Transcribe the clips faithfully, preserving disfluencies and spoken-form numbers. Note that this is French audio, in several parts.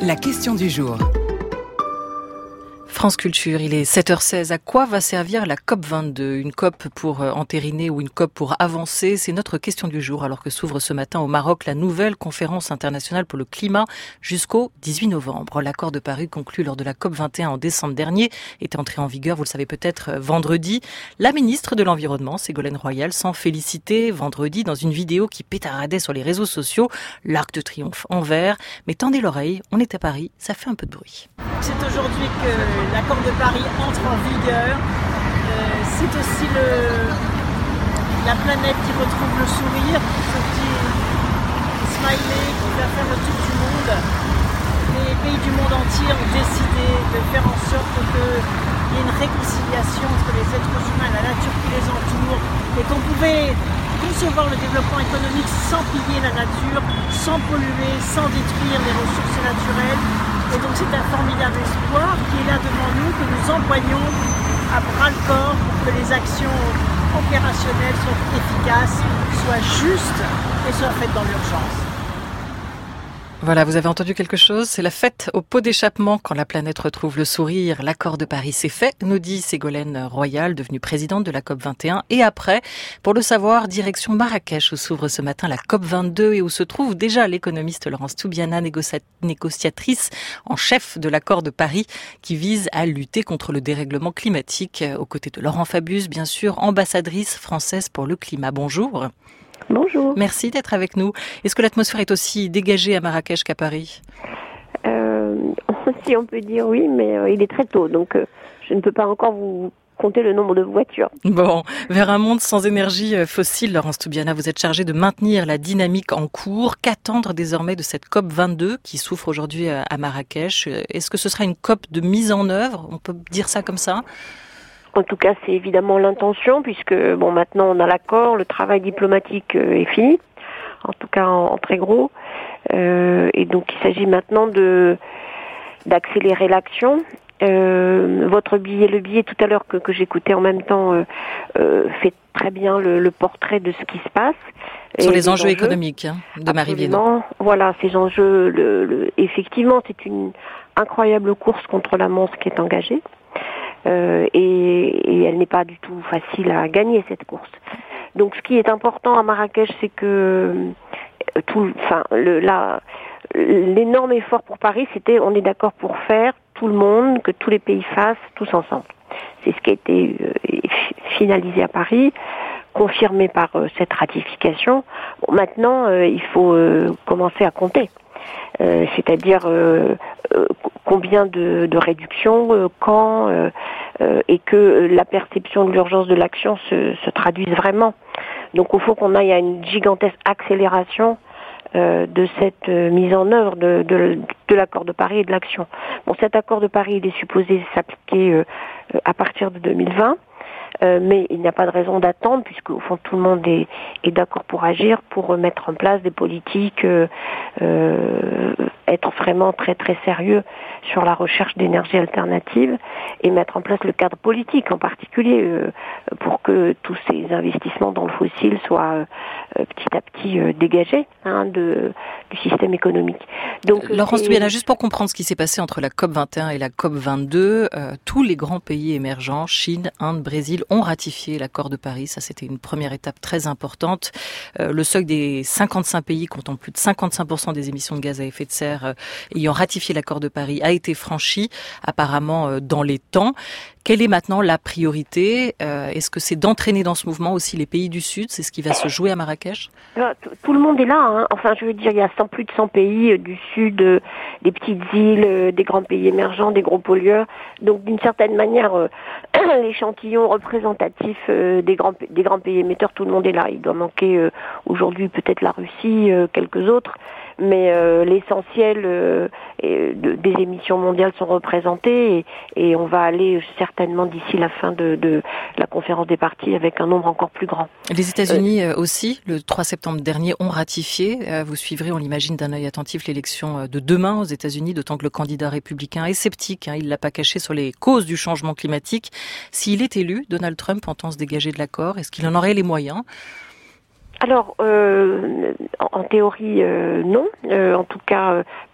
La question du jour. France Culture, il est sept heures seize. À quoi va servir la COP vingt-deux? Une COP pour entériner ou une COP pour avancer? C'est notre question du jour, alors que s'ouvre ce matin au Maroc la nouvelle conférence internationale pour le climat jusqu'au dix-huit novembre. L'accord de Paris conclu lors de la COP vingt et un en décembre dernier est entré en vigueur, vous le savez peut-être, vendredi. La ministre de l'Environnement, Ségolène Royal, s'en félicitait vendredi dans une vidéo qui pétaradait sur les réseaux sociaux. L'Arc de Triomphe en vert. Mais tendez l'oreille, on est à Paris, ça fait un peu de bruit. C'est aujourd'hui que l'accord de Paris entre en vigueur. Euh, c'est aussi le, la planète qui retrouve le sourire, ce petit smiley qui va faire le tour du monde. Les pays du monde entier ont décidé de faire en sorte qu'il y ait une réconciliation entre les êtres humains et la nature qui les entoure, et qu'on pouvait concevoir le développement économique sans piller la nature, sans polluer, sans détruire les ressources naturelles. Et donc c'est un formidable espoir qui est là devant nous, que nous employons à bras-le-corps pour que les actions opérationnelles soient efficaces, soient justes et soient faites dans l'urgence. Voilà, vous avez entendu quelque chose? C'est la fête au pot d'échappement quand la planète retrouve le sourire. L'accord de Paris, c'est fait, nous dit Ségolène Royal, devenue présidente de la COP vingt et un. Et après, pour le savoir, direction Marrakech, où s'ouvre ce matin la COP vingt-deux et où se trouve déjà l'économiste Laurence Toubiana, négocia- négociatrice en chef de l'accord de Paris, qui vise à lutter contre le dérèglement climatique, aux côtés de Laurent Fabius, bien sûr, ambassadrice française pour le climat. Bonjour. Bonjour. Merci d'être avec nous. Est-ce que l'atmosphère est aussi dégagée à Marrakech qu'à Paris? euh, Si on peut dire oui, mais euh, il est très tôt, donc euh, je ne peux pas encore vous compter le nombre de voitures. Bon, vers un monde sans énergie fossile, Laurence Toubiana, vous êtes chargée de maintenir la dynamique en cours. Qu'attendre désormais de cette COP vingt-deux qui souffre aujourd'hui à Marrakech? Est-ce que ce sera une COP de mise en œuvre? On peut dire ça comme ça? En tout cas, c'est évidemment l'intention, puisque bon, maintenant on a l'accord, le travail diplomatique euh, est fini, en tout cas en, en très gros, euh, et donc il s'agit maintenant de d'accélérer l'action. Euh, votre billet, le billet tout à l'heure que, que j'écoutais en même temps, euh, euh, fait très bien le, le portrait de ce qui se passe. Sur les enjeux, enjeux économiques hein, de Marie Viennot. Voilà, ces enjeux, le, le, effectivement, c'est une incroyable course contre la montre qui est engagée. Euh, et, et elle n'est pas du tout facile à gagner cette course. Donc ce qui est important à Marrakech, c'est que euh, tout, enfin, le, la, l'énorme effort pour Paris, c'était on est d'accord pour faire tout le monde, que tous les pays fassent tous ensemble. C'est ce qui a été euh, finalisé à Paris, confirmé par euh, cette ratification. Bon, maintenant, euh, il faut euh, commencer à compter. Euh, c'est-à-dire euh, euh, combien de, de réductions, euh, quand, euh, euh, et que la perception de l'urgence de l'action se, se traduise vraiment. Donc il faut qu'on aille à une gigantesque accélération euh, de cette euh, mise en œuvre de, de, de l'accord de Paris et de l'action. Bon, cet accord de Paris, il est supposé s'appliquer euh, à partir de deux mille vingt. Euh, mais il n'y a pas de raison d'attendre, puisque au fond tout le monde est, est d'accord pour agir, pour mettre en place des politiques, euh, euh, être vraiment très très sérieux sur la recherche d'énergie alternative et mettre en place le cadre politique en particulier euh, pour que tous ces investissements dans le fossile soient euh, petit à petit euh, dégagés hein, de, du système économique. Donc, Laurence Toubiana, juste pour comprendre ce qui s'est passé entre la COP vingt et un et la COP vingt-deux, euh, tous les grands pays émergents, Chine, Inde, Brésil, ont ratifié l'accord de Paris. Ça, c'était une première étape très importante. Euh, le seuil des cinquante-cinq pays comptant plus de cinquante-cinq pour cent des émissions de gaz à effet de serre euh, ayant ratifié l'accord de Paris a été franchi, apparemment euh, dans les temps. Quelle est maintenant la priorité? euh, Est-ce que c'est d'entraîner dans ce mouvement aussi les pays du Sud? C'est ce qui va se jouer à Marrakech? Tout le monde est là. Hein. Enfin, je veux dire, il y a cent, plus de cent pays euh, du Sud, euh, des petites îles, euh, des grands pays émergents, des gros pollueurs. Donc, d'une certaine manière, euh, l'échantillon représentatif euh, des, grands, des grands pays émetteurs, tout le monde est là. Il doit manquer euh, aujourd'hui peut-être la Russie, euh, quelques autres. Mais euh, l'essentiel euh, de, des émissions mondiales sont représentées et, et on va aller certainement d'ici la fin de, de la conférence des parties avec un nombre encore plus grand. Les États-Unis euh, aussi, le trois septembre dernier, ont ratifié. Euh, vous suivrez, on l'imagine, d'un œil attentif l'élection de demain aux États-Unis, d'autant que le candidat républicain est sceptique. Hein, il l'a pas caché sur les causes du changement climatique. S'il est élu, Donald Trump entend se dégager de l'accord. Est-ce qu'il en aurait les moyens ? Alors, euh, en, en théorie, euh, non. Euh, en tout cas, euh,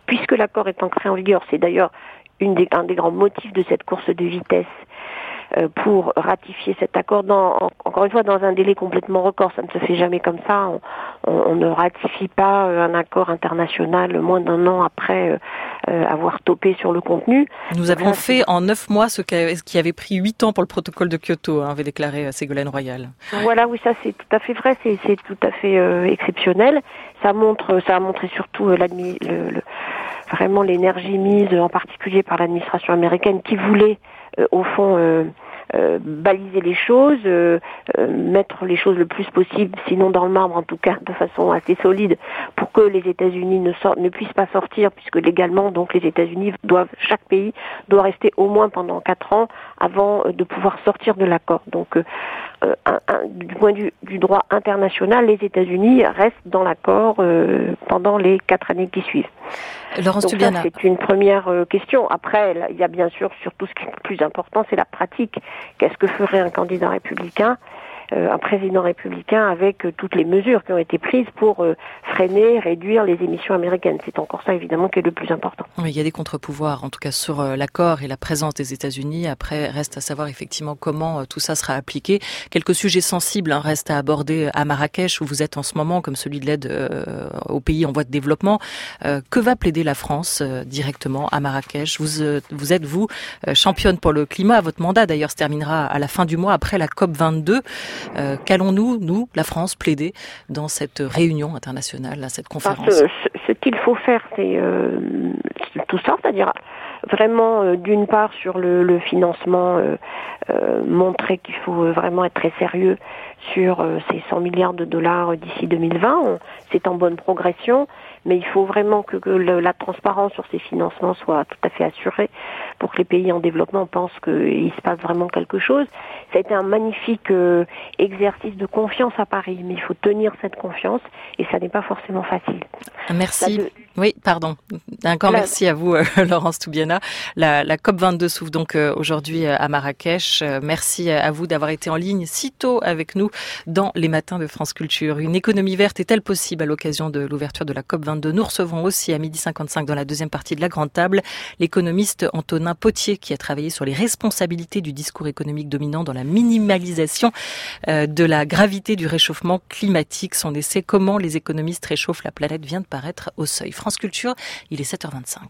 puisque l'accord est entré en vigueur, c'est d'ailleurs une des, un des grands motifs de cette course de vitesse euh, pour ratifier cet accord, dans, en, encore une fois, dans un délai complètement record. Ça ne se fait jamais comme ça. On, on, on ne ratifie pas euh, un accord international moins d'un an après euh, euh, avoir topé sur le contenu. Nous avons ça, fait en neuf mois ce qui avait pris huit ans pour le protocole de Kyoto, hein, avait déclaré Ségolène Royal. Voilà, oui, ça c'est tout à fait vrai, c'est, c'est tout à fait euh, exceptionnel. Ça montre, ça a montré surtout euh, l'admi- le, le, vraiment l'énergie mise, en particulier par l'administration américaine, qui voulait euh, au fond euh, euh, baliser les choses, euh, euh, mettre les choses le plus possible, sinon dans le marbre en tout cas, de façon assez solide, pour que les États-Unis ne, sortent, ne puissent pas sortir, puisque légalement, donc les États-Unis doivent, chaque pays doit rester au moins pendant quatre ans avant de pouvoir sortir de l'accord. Donc, euh, un, un, du point de vue du droit international, les États-Unis restent dans l'accord euh, pendant les quatre années qui suivent. Laurence Donc Tubiana. ça, c'est une première euh, question. Après, là, il y a bien sûr, surtout ce qui est le plus important, c'est la pratique. Qu'est-ce que ferait un candidat républicain, euh, un président républicain, avec euh, toutes les mesures qui ont été prises pour euh, freiner, réduire les émissions américaines? C'est encore ça, évidemment, qui est le plus important. Oui, il y a des contre-pouvoirs, en tout cas sur euh, l'accord et la présence des États-Unis. Après, reste à savoir effectivement comment euh, tout ça sera appliqué. Quelques sujets sensibles hein, restent à aborder à Marrakech, où vous êtes en ce moment, comme celui de l'aide euh, aux pays en voie de développement. Euh, que va plaider la France euh, directement à Marrakech? Vous, euh, vous êtes, vous, euh, championne pour le climat. Votre mandat, d'ailleurs, se terminera à la fin du mois, après la COP vingt-deux. Euh, qu'allons-nous, nous, la France, plaider dans cette réunion internationale, à cette conférence? ce, ce qu'il faut faire, c'est euh, tout ça, c'est-à-dire vraiment, euh, d'une part, sur le, le financement, euh, euh, montrer qu'il faut vraiment être très sérieux sur euh, ces cent milliards de dollars d'ici deux mille vingt. On, c'est en bonne progression, mais il faut vraiment que, que le, la transparence sur ces financements soit tout à fait assurée pour que les pays en développement pensent qu'il se passe vraiment quelque chose. Ça a été un magnifique euh, exercice de confiance à Paris, mais il faut tenir cette confiance et ça n'est pas forcément facile. Merci. De... Oui, pardon. Encore la... merci à vous, euh, Laurence Tubiana. La, la COP vingt-deux s'ouvre donc euh, aujourd'hui à Marrakech. Euh, merci à vous d'avoir été en ligne si tôt avec nous dans les matins de France Culture. Une économie verte est-elle possible à l'occasion de l'ouverture de la COP vingt-deux? Nous recevons aussi à midi cinquante-cinq dans la deuxième partie de la Grande Table l'économiste Antonin Potier qui a travaillé sur les responsabilités du discours économique dominant dans la minimalisation euh, de la gravité du réchauffement climatique. Son essai « Comment les économistes réchauffent la planète » vient de paraître au Seuil. France Culture, il est sept heures vingt-cinq.